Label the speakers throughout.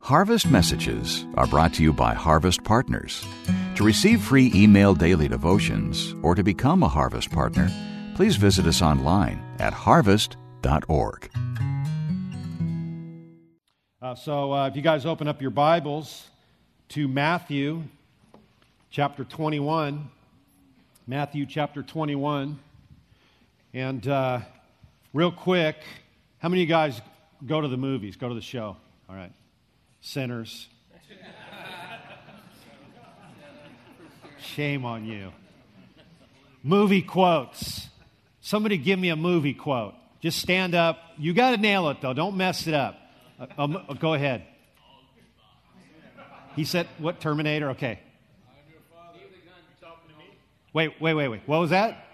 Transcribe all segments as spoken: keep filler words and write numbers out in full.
Speaker 1: Harvest Messages are brought to you by Harvest Partners. To receive free email daily devotions or to become a Harvest Partner, please visit us online at harvest dot org.
Speaker 2: Uh, so uh, if you guys open up your Bibles to Matthew chapter twenty-one, Matthew chapter twenty-one, and uh, real quick, how many of you guys go to the movies, go to the show? All right. Sinners. Shame on you. Movie quotes. Somebody give me a movie quote. Just stand up. You got to nail it, though. Don't mess it up. Uh, um, uh, go ahead. He said, what, Terminator? Okay. Wait, wait, wait, wait. What was that?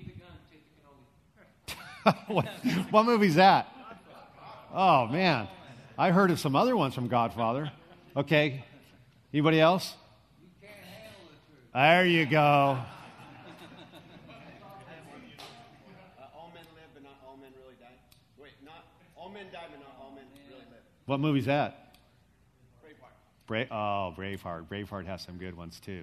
Speaker 2: what, what movie's that? Oh, man. I heard of some other ones from Godfather. Okay. Anybody else? You can't handle the truth. There you go.
Speaker 3: Uh, all men live, but not all men really die. Wait, not all men die, but not all men really live.
Speaker 2: What movie's that?
Speaker 3: Braveheart.
Speaker 2: Bra- oh, Braveheart. Braveheart has some good ones too.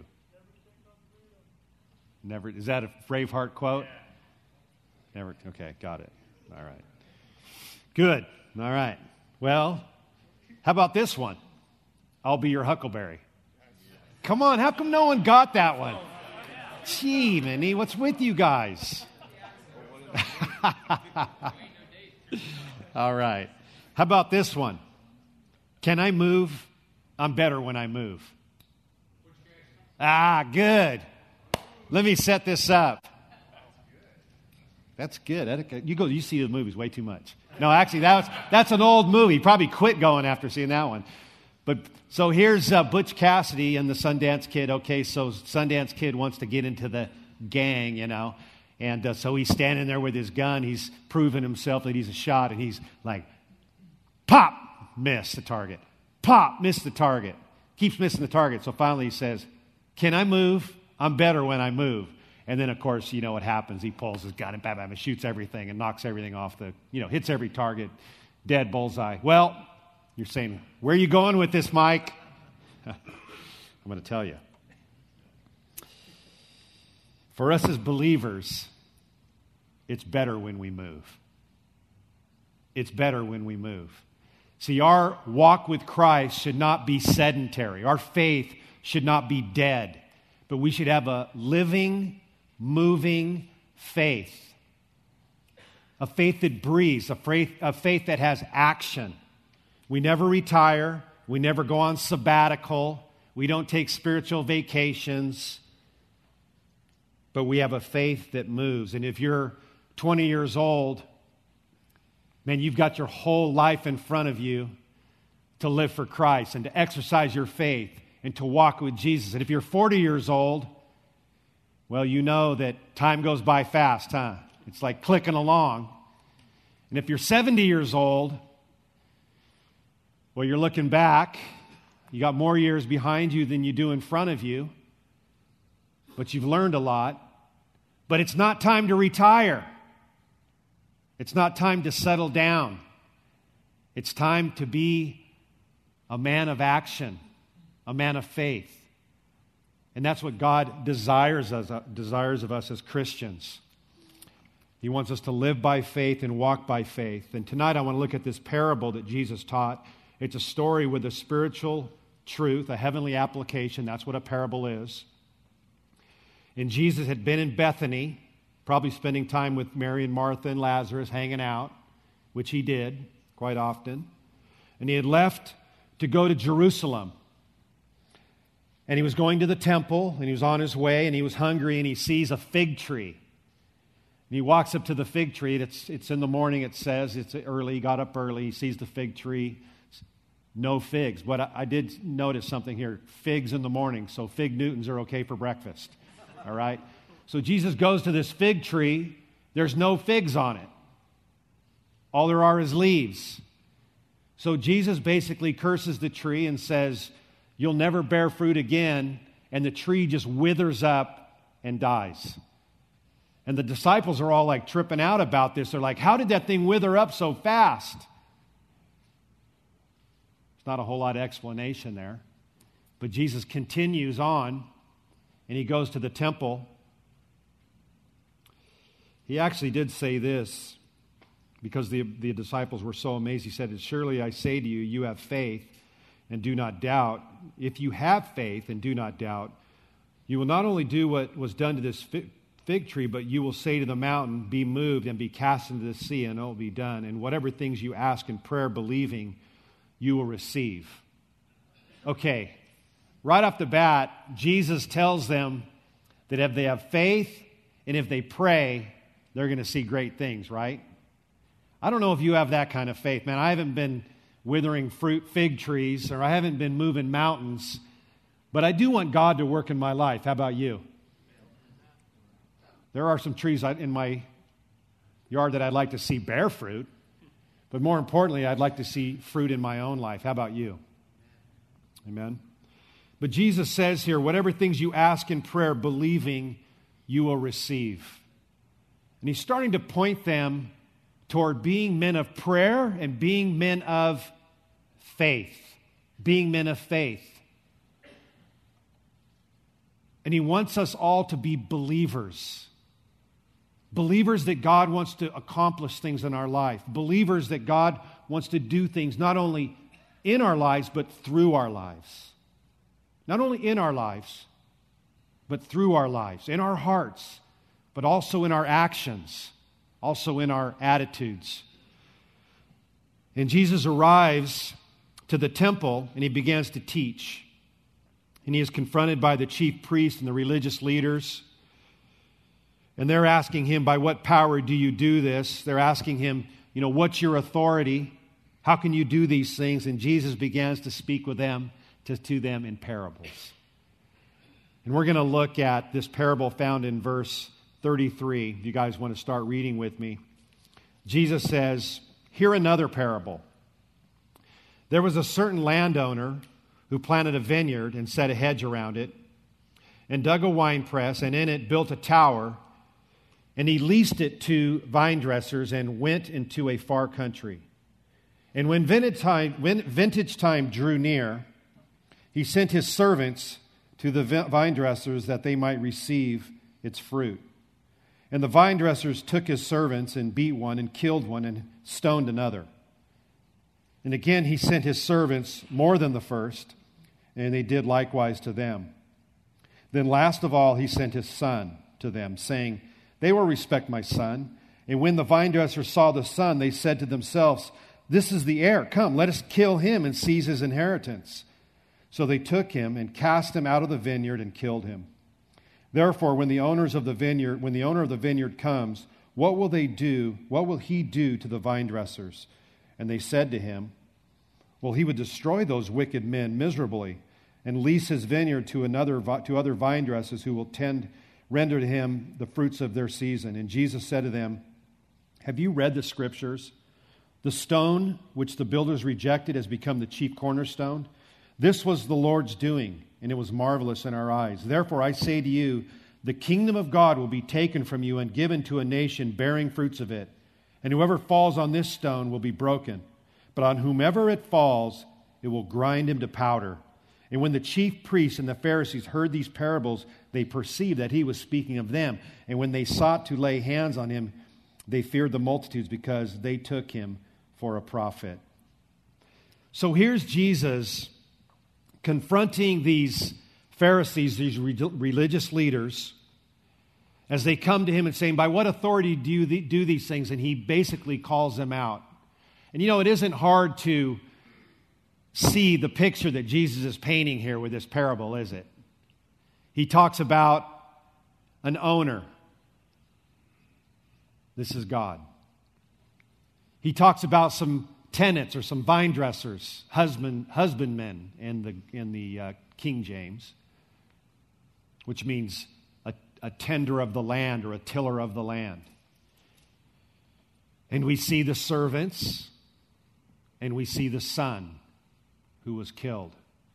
Speaker 2: Never. Is that a Braveheart quote? Yeah. Never. Okay, got it. All right. Good. All right. Well, how about this one? I'll be your Huckleberry. Come on, how come no one got that one? Gee, Minnie, what's with you guys? All right. How about this one? Can I move? I'm better when I move. Ah, good. Let me set this up. That's good. You go. You see the movies way too much. No, actually, that's that's an old movie. Probably quit going after seeing that one. But so here's uh, Butch Cassidy and the Sundance Kid. Okay, so Sundance Kid wants to get into the gang, you know, and uh, so he's standing there with his gun. He's proving himself that he's a shot, and he's like, pop, miss the target. Pop, miss the target. Keeps missing the target. So finally he says, "Can I move? I'm better when I move." And then, of course, you know what happens. He pulls his gun and bam, bam, and shoots everything and knocks everything off the, you know, hits every target. Dead bullseye. Well, you're saying, where are you going with this, Mike? I'm going to tell you. For us as believers, it's better when we move. It's better when we move. See, our walk with Christ should not be sedentary. Our faith should not be dead. But we should have a living, moving faith. A faith that breathes, a faith, a faith that has action. We never retire. We never go on sabbatical. We don't take spiritual vacations. But we have a faith that moves. And if you're twenty years old, man, you've got your whole life in front of you to live for Christ and to exercise your faith and to walk with Jesus. And if you're forty years old, well, you know that time goes by fast, huh? It's like clicking along. And if you're seventy years old, well, you're looking back. You got more years behind you than you do in front of you. But you've learned a lot. But it's not time to retire. It's not time to settle down. It's time to be a man of action, a man of faith. And that's what God desires us, uh, desires of us as Christians. He wants us to live by faith and walk by faith. And tonight I want to look at this parable that Jesus taught. It's a story with a spiritual truth, a heavenly application. That's what a parable is. And Jesus had been in Bethany, probably spending time with Mary and Martha and Lazarus, hanging out, which he did quite often. And he had left to go to Jerusalem. And he was going to the temple, and he was on his way, and he was hungry, and he sees a fig tree. And he walks up to the fig tree. It's, it's in the morning, it says. It's early. He got up early. He sees the fig tree. No figs. But I, I did notice something here. Figs in the morning. So fig Newtons are okay for breakfast. All right? So Jesus goes to this fig tree. There's no figs on it. All there are is leaves. So Jesus basically curses the tree and says, "You'll never bear fruit again," and the tree just withers up and dies. And the disciples are all like tripping out about this. They're like, how did that thing wither up so fast? not a whole lot of explanation there. But Jesus continues on, and he goes to the temple. He actually did say this, because the, the disciples were so amazed. He said, "Surely I say to you, you have faith and do not doubt. If you have faith and do not doubt, you will not only do what was done to this fig tree, but you will say to the mountain, be moved and be cast into the sea, and it will be done. And whatever things you ask in prayer, believing, you will receive." Okay, right off the bat, Jesus tells them that if they have faith and if they pray, they're going to see great things, right? I don't know if you have that kind of faith, man. I haven't been withering fruit fig trees, or I haven't been moving mountains, but I do want God to work in my life. How about you? There are some trees in my yard that I'd like to see bear fruit, but more importantly, I'd like to see fruit in my own life. How about you? Amen. But Jesus says here, whatever things you ask in prayer, believing, you will receive. And he's starting to point them toward being men of prayer and being men of faith. Being men of faith. And he wants us all to be believers. Believers that God wants to accomplish things in our life. Believers that God wants to do things not only in our lives, but through our lives. Not only in our lives, but through our lives. In our hearts, but also in our actions. Also in our attitudes. And Jesus arrives to the temple and he begins to teach. And he is confronted by the chief priests and the religious leaders. And they're asking him, by what power do you do this? They're asking him, you know, what's your authority? How can you do these things? And Jesus begins to speak with them, to, to them in parables. And we're going to look at this parable found in verse thirty-three. If you guys want to start reading with me. Jesus says, "Hear another parable. There was a certain landowner who planted a vineyard and set a hedge around it, and dug a winepress, and in it built a tower, and he leased it to vine dressers and went into a far country. And when vintage time, when vintage time drew near, he sent his servants to the vine dressers that they might receive its fruit. And the vine dressers took his servants and beat one and killed one and stoned another. And again he sent his servants more than the first, and they did likewise to them. Then last of all he sent his son to them, saying, they will respect my son. And when the vine dressers saw the son, they said to themselves, this is the heir. Come, let us kill him and seize his inheritance. So they took him and cast him out of the vineyard and killed him. Therefore, when the owners of the vineyard, when the owner of the vineyard comes, what will they do? What will he do to the vine dressers? And they said to him, well, he would destroy those wicked men miserably and lease his vineyard to another to other vine dressers who will tend render to him the fruits of their season. And Jesus said to them, have you read the scriptures? The stone which the builders rejected has become the chief cornerstone. This was the Lord's doing, and it was marvelous in our eyes. Therefore I say to you, the kingdom of God will be taken from you and given to a nation bearing fruits of it. And whoever falls on this stone will be broken. But on whomever it falls, it will grind him to powder. And when the chief priests and the Pharisees heard these parables, they perceived that he was speaking of them. And when they sought to lay hands on him, they feared the multitudes because they took him for a prophet. So here's Jesus confronting these Pharisees, these re- religious leaders, as they come to him and saying, by what authority do you th- do these things? And he basically calls them out. And you know, it isn't hard to see the picture that Jesus is painting here with this parable, is it? He talks about an owner. This is God. He talks about some tenants or some vine dressers, husband, husbandmen in the, in the uh, King James, which means a, a tender of the land or a tiller of the land. And we see the servants, and we see the son who was killed.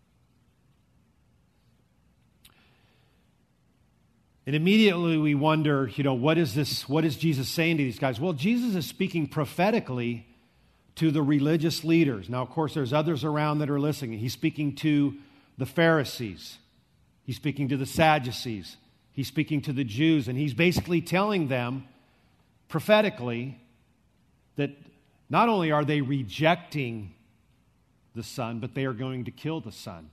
Speaker 2: And immediately we wonder, you know, what is this? What is Jesus saying to these guys? Well, Jesus is speaking prophetically to the religious leaders. Now, of course, there's others around that are listening. He's speaking to the Pharisees. He's speaking to the Sadducees. He's speaking to the Jews. And he's basically telling them prophetically that not only are they rejecting the Son, but they are going to kill the Son.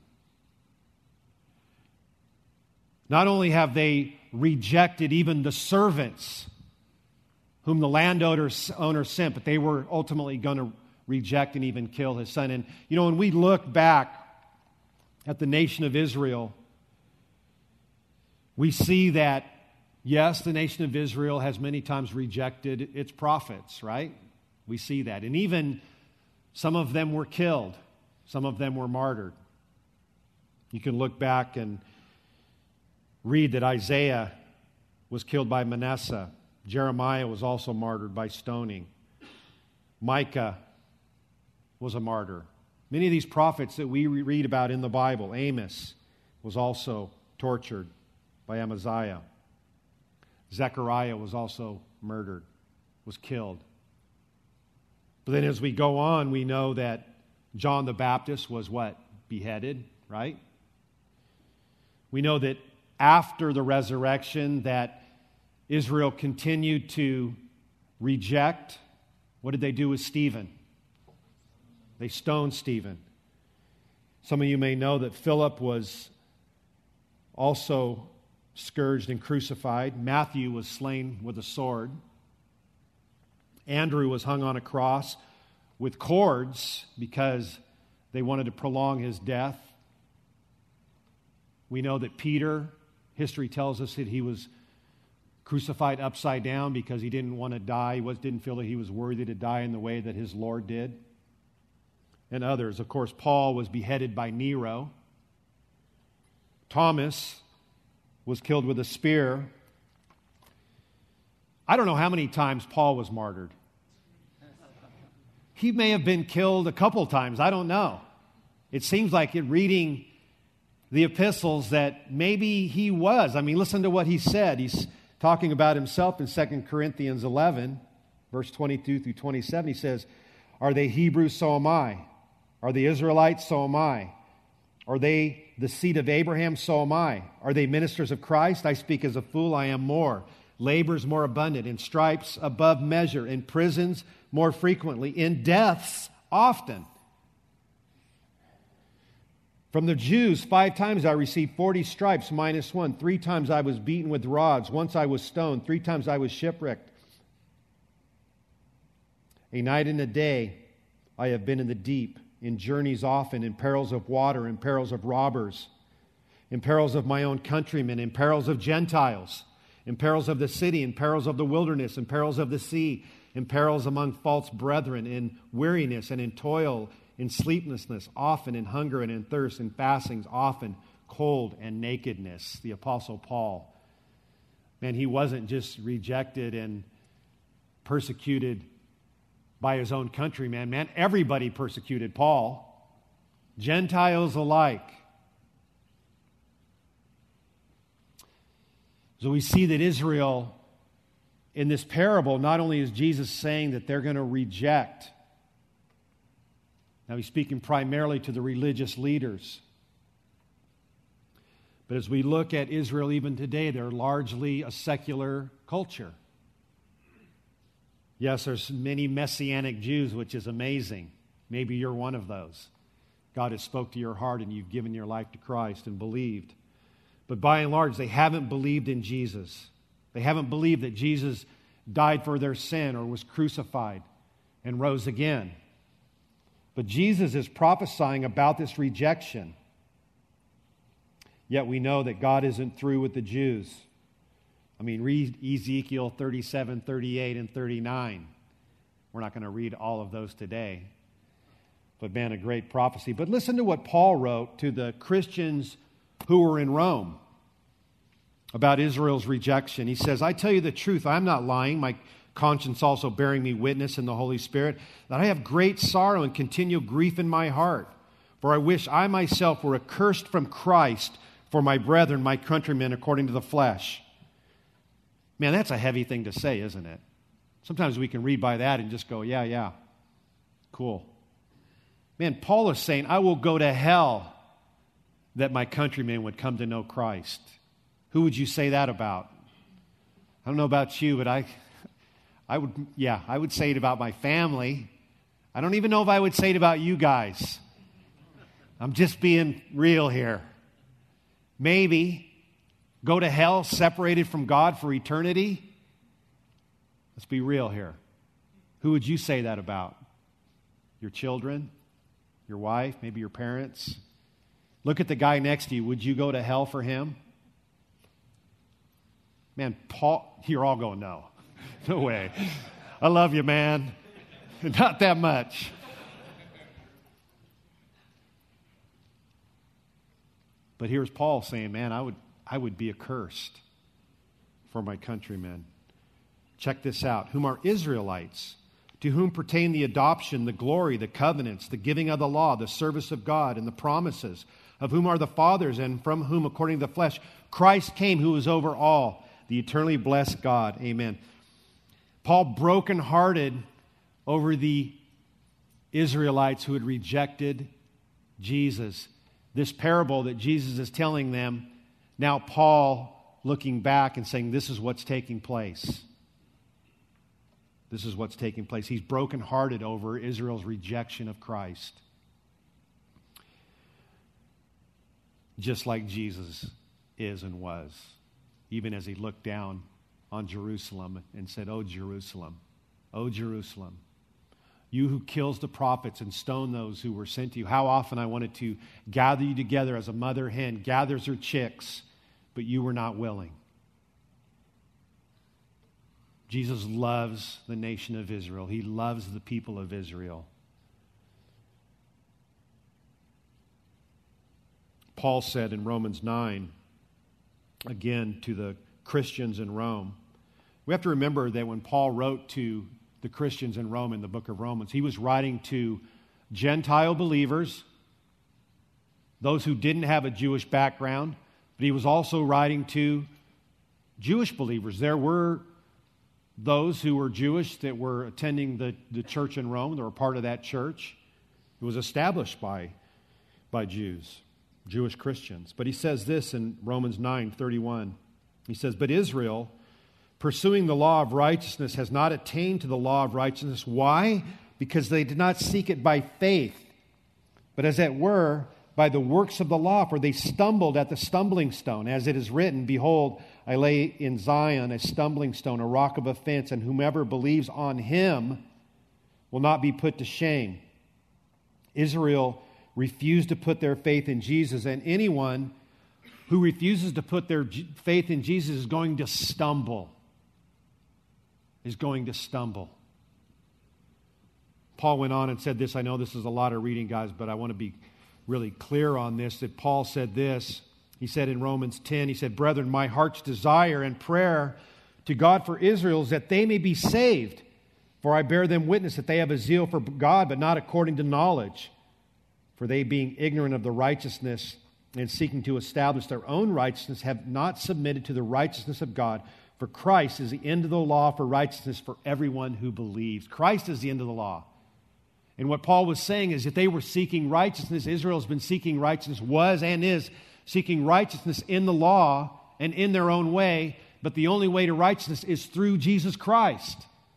Speaker 2: Not only have they rejected even the servants whom the landowner owner sent, but they were ultimately going to reject and even kill his Son. And, you know, when we look back at the nation of Israel, we see that, yes, the nation of Israel has many times rejected its prophets, right? We see that. And even some of them were killed. Some of them were martyred. You can look back and read that Isaiah was killed by Manasseh. Jeremiah was also martyred by stoning. Micah was a martyr. Many of these prophets that we read about in the Bible, Amos was also tortured by Amaziah. Zechariah was also murdered, was killed. But then as we go on, we know that John the Baptist was what? Beheaded, right? We know that after the resurrection that Israel continued to reject. What did they do with Stephen? They stoned Stephen. Some of you may know that Philip was also scourged and crucified. Matthew was slain with a sword. Andrew was hung on a cross with cords because they wanted to prolong his death. We know that Peter, history tells us that he was crucified upside down because he didn't want to die. He was, didn't feel that he was worthy to die in the way that his Lord did. And others. Of course, Paul was beheaded by Nero. Thomas was killed with a spear. I don't know how many times Paul was martyred. He may have been killed a couple times. I don't know. It seems like in reading the epistles that maybe he was. I mean, listen to what he said. He's talking about himself in Second Corinthians eleven, verse twenty-two through twenty-seven. He says, "Are they Hebrews? So am I. Are they Israelites? So am I. Are they the seed of Abraham? So am I. Are they ministers of Christ? I speak as a fool. I am more. Labors more abundant, in stripes above measure, in prisons more frequently, in deaths often. From the Jews, five times I received forty stripes minus one. Three times I was beaten with rods. Once I was stoned. Three times I was shipwrecked. A night and a day I have been in the deep, in journeys often, in perils of water, in perils of robbers, in perils of my own countrymen, in perils of Gentiles, in perils of the city, in perils of the wilderness, in perils of the sea, in perils among false brethren, in weariness and in toil, in sleeplessness, often in hunger and in thirst, in fastings, often cold and nakedness." The Apostle Paul, man, he wasn't just rejected and persecuted by his own countrymen. Man, everybody persecuted Paul, Gentiles alike. So we see that Israel, in this parable, not only is Jesus saying that they're going to reject. Now he's speaking primarily to the religious leaders. But as we look at Israel even today, they're largely a secular culture. Yes, there's many Messianic Jews, which is amazing. Maybe you're one of those. God has spoke to your heart and you've given your life to Christ and believed. But by and large, they haven't believed in Jesus. They haven't believed that Jesus died for their sin or was crucified and rose again. But Jesus is prophesying about this rejection. Yet we know that God isn't through with the Jews. I mean, read Ezekiel thirty-seven, thirty-eight, and thirty-nine. We're not going to read all of those today. But man, a great prophecy. But listen to what Paul wrote to the Christians who were in Rome about Israel's rejection. He says, "I tell you the truth, I'm not lying, my conscience also bearing me witness in the Holy Spirit, that I have great sorrow and continual grief in my heart. For I wish I myself were accursed from Christ for my brethren, my countrymen, according to the flesh." Man, that's a heavy thing to say, isn't it? Sometimes we can read by that and just go, yeah, yeah. Cool. Man, Paul is saying, I will go to hell that my countrymen would come to know Christ. Who would you say that about? I don't know about you, but I, I would, yeah, I would say it about my family. I don't even know if I would say it about you guys. I'm just being real here. Maybe go to hell separated from God for eternity. Let's be real here. Who would you say that about? Your children? Your wife? Maybe your parents? Look at the guy next to you. Would you go to hell for him? Man, Paul, you're all going, no. No way. I love you, man. Not that much. But here's Paul saying, man, I would, I would be accursed for my countrymen. Check this out. Whom are Israelites, to whom pertain the adoption, the glory, the covenants, the giving of the law, the service of God, and the promises, of whom are the fathers, and from whom, according to the flesh, Christ came, who is over all, the eternally blessed God. Amen. Paul brokenhearted over the Israelites who had rejected Jesus. This parable that Jesus is telling them, now Paul looking back and saying, this is what's taking place. This is what's taking place. He's brokenhearted over Israel's rejection of Christ. Just like Jesus is and was, even as he looked down on Jerusalem and said, "O Jerusalem, O Jerusalem, you who kills the prophets and stone those who were sent to you, how often I wanted to gather you together as a mother hen gathers her chicks, but you were not willing." Jesus loves the nation of Israel. He loves the people of Israel. Paul said in Romans nine, again to the Christians in Rome, we have to remember that when Paul wrote to the Christians in Rome in the book of Romans, he was writing to Gentile believers, those who didn't have a Jewish background, but he was also writing to Jewish believers. There were those who were Jewish that were attending the, the church in Rome. They were part of that church. It was established by, by Jews, Jewish Christians. But he says this in Romans nine thirty-one. He says, "But Israel, pursuing the law of righteousness, has not attained to the law of righteousness." Why? Because they did not seek it by faith, but as it were, by the works of the law, for they stumbled at the stumbling stone. As it is written, "Behold, I lay in Zion a stumbling stone, a rock of offense, and whomever believes on him will not be put to shame." Israel refused to put their faith in Jesus, and anyone who refuses to put their faith in Jesus is going to stumble. Is going to stumble. Paul went on and said this. I know this is a lot of reading, guys, but I want to be really clear on this, that Paul said this. He said in Romans ten, he said, "Brethren, my heart's desire and prayer to God for Israel is that they may be saved. For I bear them witness that they have a zeal for God, but not according to knowledge. For they, being ignorant of the righteousness and seeking to establish their own righteousness, have not submitted to the righteousness of God. For Christ is the end of the law for righteousness for everyone who believes." Christ is the end of the law. And what Paul was saying is that they were seeking righteousness. Israel has been seeking righteousness, was and is seeking righteousness in the law and in their own way. But the only way to righteousness is through Jesus Christ.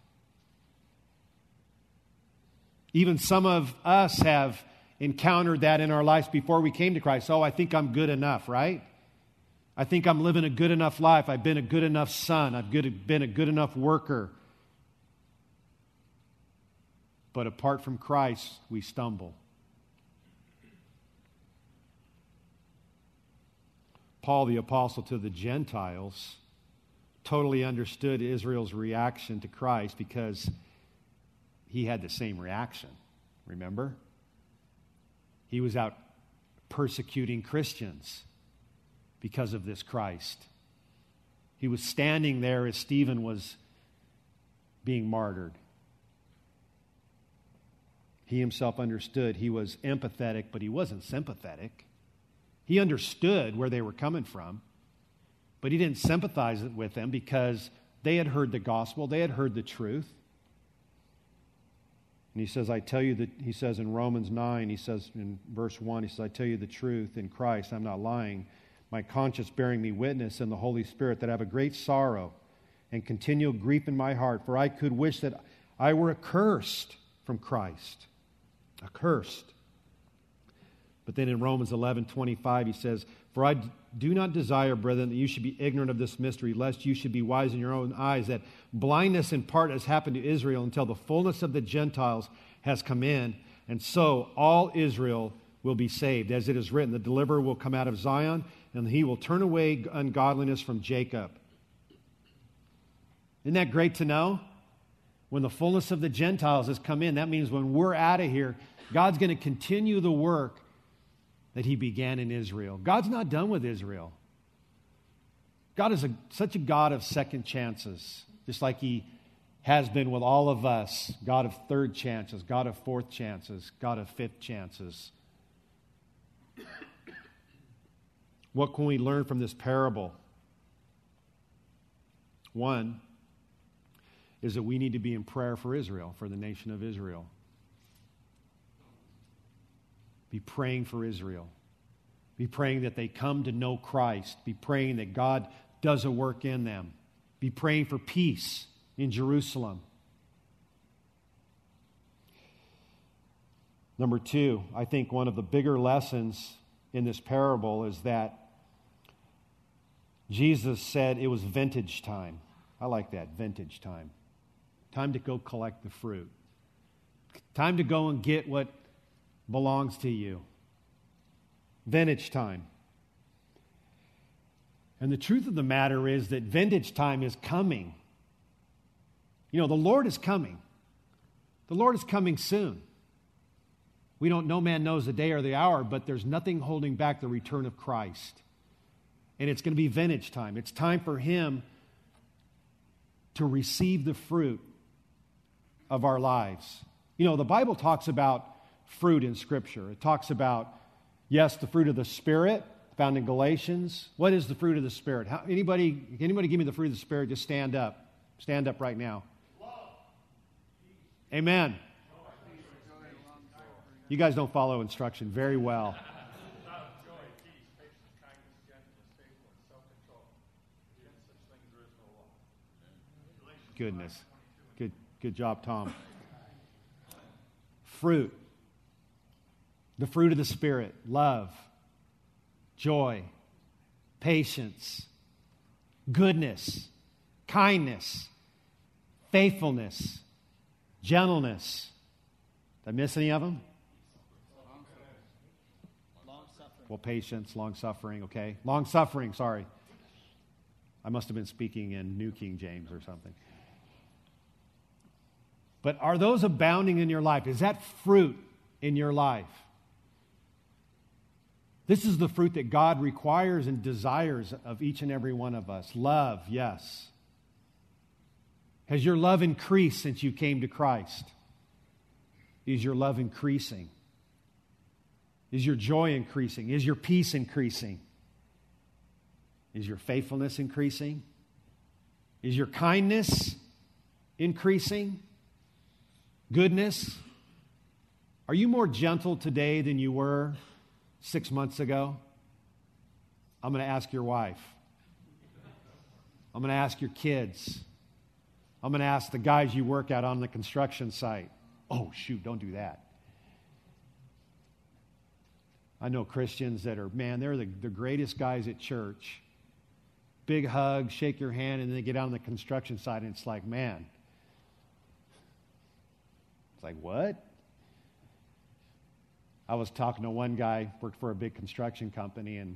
Speaker 2: Even some of us have encountered that in our lives before we came to Christ. Oh, I think I'm good enough, right? I think I'm living a good enough life. I've been a good enough son. I've good, been a good enough worker. But apart from Christ, we stumble. Paul, the apostle to the Gentiles, totally understood Israel's reaction to Christ because he had the same reaction. Remember? He was out persecuting Christians because of this Christ. He was standing there as Stephen was being martyred. He himself understood. He was empathetic, but he wasn't sympathetic. He understood where they were coming from, but he didn't sympathize with them because they had heard the gospel. They had heard the truth. And he says, I tell you that, he says in Romans nine, he says in verse one, he says, I tell you the truth in Christ, I'm not lying. My conscience bearing me witness and the Holy Spirit that I have a great sorrow and continual grief in my heart, for I could wish that I were accursed from Christ. Accursed. But then in Romans eleven twenty-five, he says, for I do not desire, brethren, that you should be ignorant of this mystery, lest you should be wise in your own eyes, that blindness in part has happened to Israel until the fullness of the Gentiles has come in, and so all Israel will be saved. As it is written, the deliverer will come out of Zion, and he will turn away ungodliness from Jacob. Isn't that great to know? When the fullness of the Gentiles has come in, that means when we're out of here, God's going to continue the work that he began in Israel. God's not done with Israel. God is a, such a God of second chances, just like he has been with all of us. God of third chances, God of fourth chances, God of fifth chances. What can we learn from this parable? One is that we need to be in prayer for Israel, for the nation of Israel. Be praying for Israel. Be praying that they come to know Christ. Be praying that God does a work in them. Be praying for peace in Jerusalem. Number two, I think one of the bigger lessons in this parable is that Jesus said it was vintage time. I like that, vintage time. Time to go collect the fruit. Time to go and get what belongs to you. Vintage time. And the truth of the matter is that vintage time is coming. You know, the Lord is coming. The Lord is coming soon. We don't, no man knows the day or the hour, but there's nothing holding back the return of Christ. And it's going to be vintage time. It's time for him to receive the fruit of our lives. You know, the Bible talks about fruit in Scripture. It talks about, yes, the fruit of the Spirit, found in Galatians. What is the fruit of the Spirit? How, anybody, anybody give me the fruit of the Spirit? Just stand up. Stand up right now. Amen. You guys don't follow instruction very well. Goodness. Good, good job, Tom. Fruit. The fruit of the Spirit. Love. Joy. Patience. Goodness. Kindness. Faithfulness. Gentleness. Did I miss any of them? Well, patience, long-suffering, okay. Long-suffering, sorry. I must have been speaking in New King James or something. But are those abounding in your life? Is that fruit in your life? This is the fruit that God requires and desires of each and every one of us. Love, yes. Has your love increased since you came to Christ? Is your love increasing? Is your joy increasing? Is your peace increasing? Is your faithfulness increasing? Is your kindness increasing? Goodness? Are you more gentle today than you were six months ago? I'm going to ask your wife. I'm going to ask your kids. I'm going to ask the guys you work at on the construction site. Oh, shoot, don't do that. I know Christians that are, man, they're the, the greatest guys at church. Big hug, shake your hand, and then they get out on the construction site, and it's like, man. It's like, what? I was talking to one guy, worked for a big construction company, and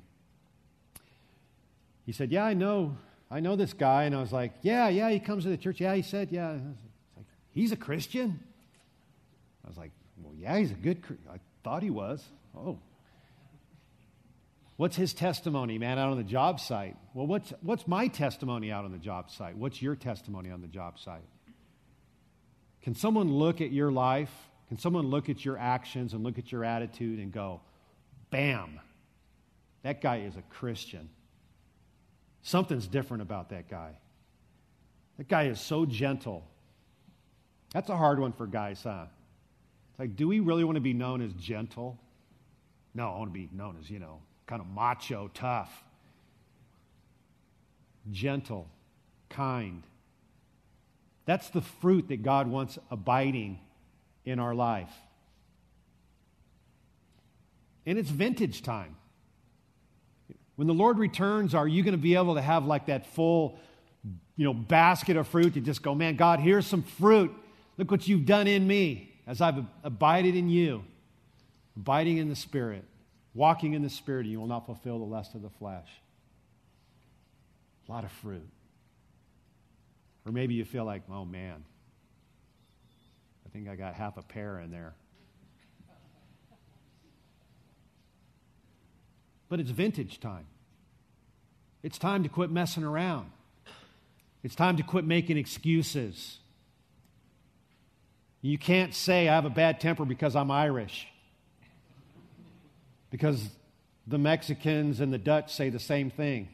Speaker 2: he said, yeah, I know, I know this guy. And I was like, yeah, yeah, he comes to the church. Yeah, he said, yeah. It's like, he's a Christian? I was like, well, yeah, he's a good Christian. I thought he was. Oh. What's his testimony, man, out on the job site? Well, what's what's my testimony out on the job site? What's your testimony on the job site? Can someone look at your life? Can someone look at your actions and look at your attitude and go, bam, that guy is a Christian. Something's different about that guy. That guy is so gentle. That's a hard one for guys, huh? It's like, do we really want to be known as gentle? No, I want to be known as, you know, kind of macho, tough. Gentle, kind. That's the fruit that God wants abiding in our life. And it's vintage time. When the Lord returns, are you going to be able to have like that full, you know, basket of fruit to just go, man, God, here's some fruit. Look what you've done in me as I've abided in you. Abiding in the Spirit. Walking in the Spirit, and you will not fulfill the lust of the flesh. A lot of fruit. Or maybe you feel like, oh man, I think I got half a pear in there. But it's vintage time. It's time to quit messing around. It's time to quit making excuses. You can't say I have a bad temper because I'm Irish. Because the Mexicans and the Dutch say the same thing.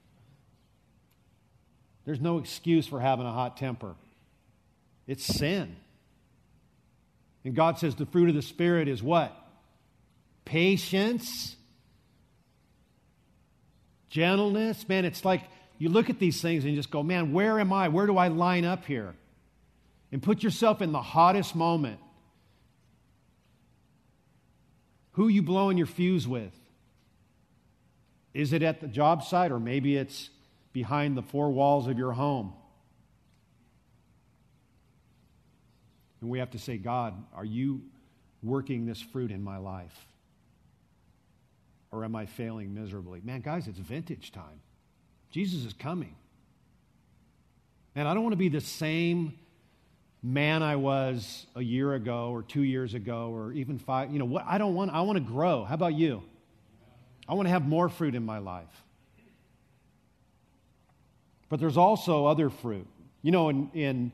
Speaker 2: There's no excuse for having a hot temper. It's sin. And God says the fruit of the Spirit is what? Patience. Gentleness. Man, it's like you look at these things and you just go, man, where am I? Where do I line up here? And put yourself in the hottest moment. Who you blowing your fuse with? Is it at the job site, or maybe it's behind the four walls of your home? And we have to say, God, are you working this fruit in my life? Or am I failing miserably? Man, guys, it's vintage time. Jesus is coming. Man, I don't want to be the same man I was a year ago or two years ago or even five. You know, what I don't want, I want to grow. How about you? I want to have more fruit in my life. But there's also other fruit. You know, in, in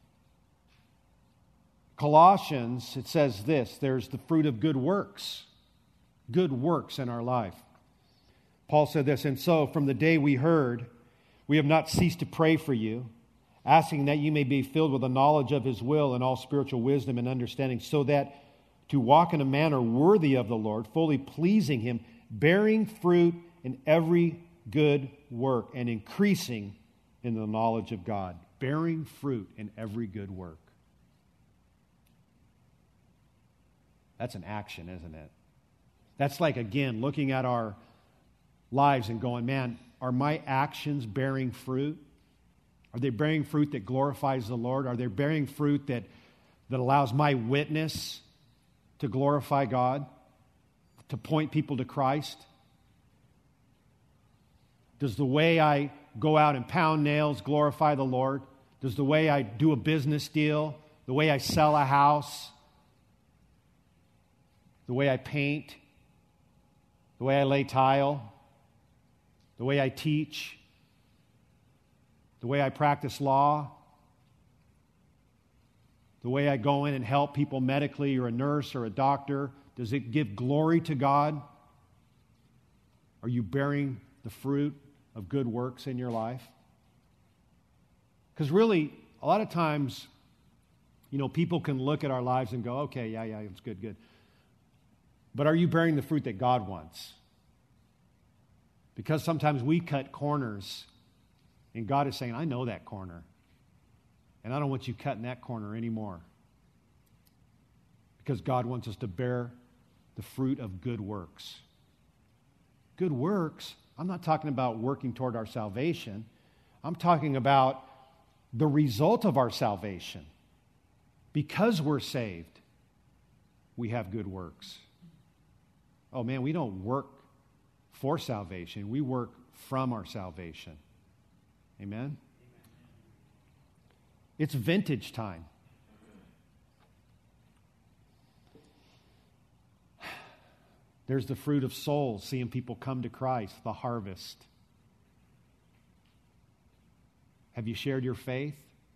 Speaker 2: Colossians, it says this, there's the fruit of good works. Good works in our life. Paul said this, and so from the day we heard, we have not ceased to pray for you, asking that you may be filled with the knowledge of His will and all spiritual wisdom and understanding, so that to walk in a manner worthy of the Lord, fully pleasing Him, bearing fruit in every good work and increasing in the knowledge of God. Bearing fruit in every good work. That's an action, isn't it? That's like, again, looking at our lives and going, man, are my actions bearing fruit? Are they bearing fruit that glorifies the Lord? Are they bearing fruit that, that allows my witness to glorify God, to point people to Christ? Does the way I go out and pound nails glorify the Lord? Does the way I do a business deal, the way I sell a house, the way I paint, the way I lay tile, the way I teach, the way I practice law, the way I go in and help people medically, or a nurse or a doctor, does it give glory to God? Are you bearing the fruit of good works in your life? Because really, a lot of times, you know, people can look at our lives and go, okay, yeah, yeah, it's good, good. But are you bearing the fruit that God wants? Because sometimes we cut corners, and God is saying, I know that corner, and I don't want you cutting that corner anymore. Because God wants us to bear the fruit of good works. Good works, I'm not talking about working toward our salvation. I'm talking about the result of our salvation. Because we're saved, we have good works. Oh man, we don't work for salvation. We work from our salvation. Amen? Amen. It's vintage time. There's the fruit of souls, seeing people come to Christ, the harvest. Have you shared your faith?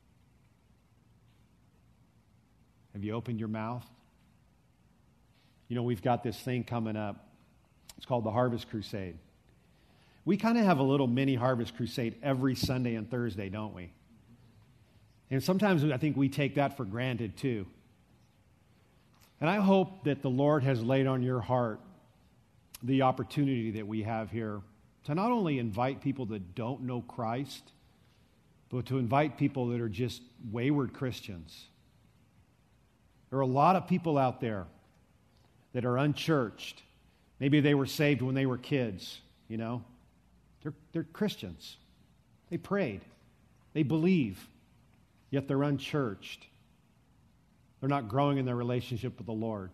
Speaker 2: Have you opened your mouth? You know, we've got this thing coming up. It's called the Harvest Crusade. We kind of have a little mini Harvest Crusade every Sunday and Thursday, don't we? And sometimes I think we take that for granted too. And I hope that the Lord has laid on your heart the opportunity that we have here to not only invite people that don't know Christ, but to invite people that are just wayward Christians. There are a lot of people out there that are unchurched. Maybe they were saved when they were kids, you know. They're, they're Christians. They prayed. They believe, yet they're unchurched. They're not growing in their relationship with the Lord.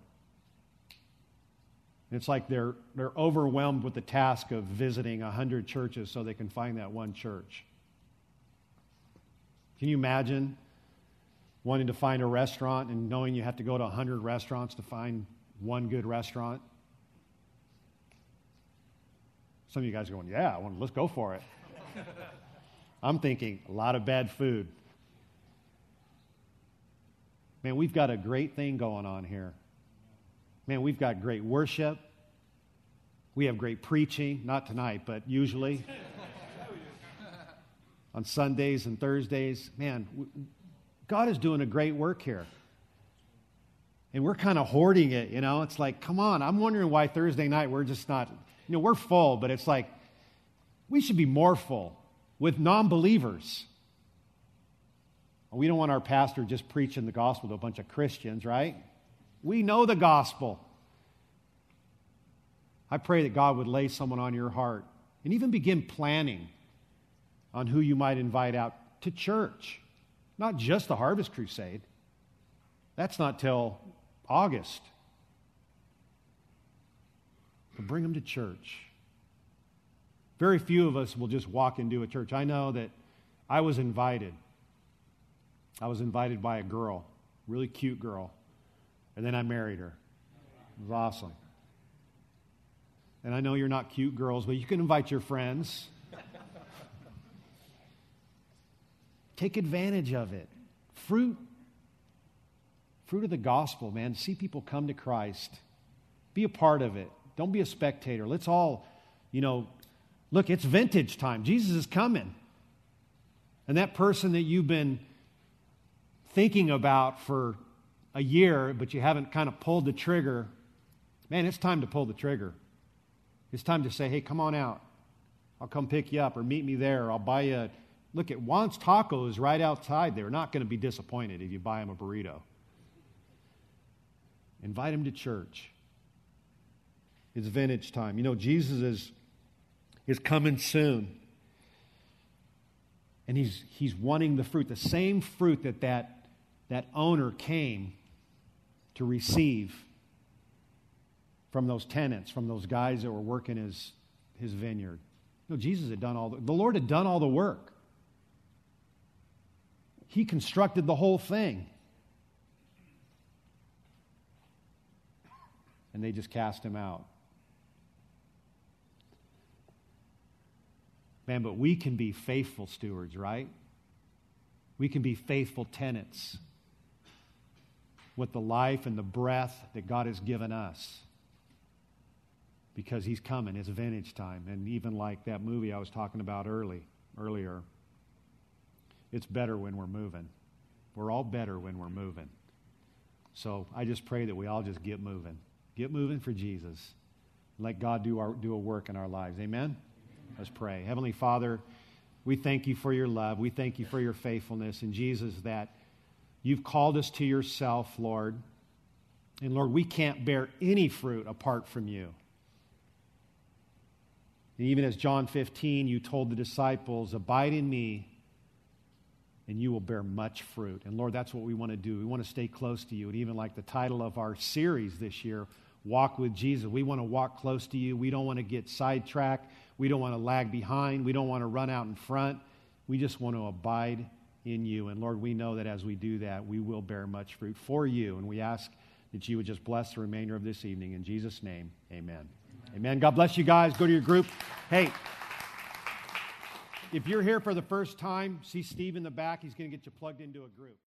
Speaker 2: And it's like they're, they're overwhelmed with the task of visiting a hundred churches so they can find that one church. Can you imagine wanting to find a restaurant and knowing you have to go to a hundred restaurants to find one good restaurant? Some of you guys are going, yeah, I want, let's go for it. I'm thinking, a lot of bad food. Man, we've got a great thing going on here. Man, we've got great worship. We have great preaching, not tonight, but usually on Sundays and Thursdays. Man, God is doing a great work here. And we're kind of hoarding it, you know. It's like, come on, I'm wondering why Thursday night we're just not, you know, we're full, but it's like we should be more full with non-believers. We don't want our pastor just preaching the gospel to a bunch of Christians, right? We know the gospel. I pray that God would lay someone on your heart and even begin planning on who you might invite out to church. Not just the Harvest Crusade. That's not till August. But bring them to church. Very few of us will just walk into a church. I know that I was invited. I was invited by a girl, really cute girl. And then I married her. It was awesome. And I know you're not cute girls, but you can invite your friends. Take advantage of it. Fruit. Fruit of the gospel, man. See people come to Christ. Be a part of it. Don't be a spectator. Let's all, you know, look, it's vintage time. Jesus is coming. And that person that you've been thinking about for a year, but you haven't kind of pulled the trigger, man, it's time to pull the trigger. It's time to say, hey, come on out. I'll come pick you up, or meet me there, or I'll buy you a... Look, at Juan's Tacos right outside. They're not going to be disappointed if you buy them a burrito. Invite them to church. It's vintage time. You know, Jesus is, is coming soon. And he's, he's wanting the fruit, the same fruit that, that that owner came to receive from those tenants, from those guys that were working his, his vineyard. You know, Jesus had done all the, the Lord had done all the work. He constructed the whole thing. And they just cast him out. Man, but we can be faithful stewards, right? We can be faithful tenants with the life and the breath that God has given us. Because he's coming. It's vintage time. And even like that movie I was talking about early, earlier, it's better when we're moving. We're all better when we're moving. So I just pray that we all just get moving. Get moving for Jesus. Let God do our do a work in our lives. Amen? Let's pray. Heavenly Father, we thank you for your love. We thank you for your faithfulness. And Jesus, that you've called us to yourself, Lord. And Lord, we can't bear any fruit apart from you. And even as John fifteen, you told the disciples, abide in me, and you will bear much fruit. And Lord, that's what we want to do. We want to stay close to you. And even like the title of our series this year, Walk with Jesus. We want to walk close to you. We don't want to get sidetracked. We don't want to lag behind. We don't want to run out in front. We just want to abide in you. And Lord, we know that as we do that, we will bear much fruit for you. And we ask that you would just bless the remainder of this evening. In Jesus' name, amen. Amen. Amen. God bless you guys. Go to your group. Hey, if you're here for the first time, see Steve in the back. He's going to get you plugged into a group.